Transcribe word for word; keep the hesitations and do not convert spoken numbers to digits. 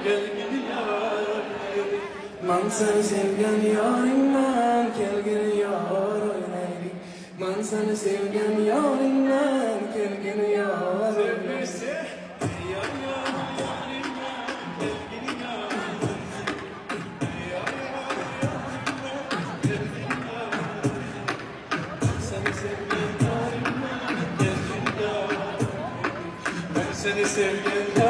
kelgin yar. Man seni sevgen yarimden kelgin yar oynaylik. Man seni sevgen yarimden kelgin yar oynaylik. Sevmese yar yar yarimden kelgin yar. Yar yar yarimden kelgin yar. Seni sevgen yarimden kelgin yar. Ben seni sevgen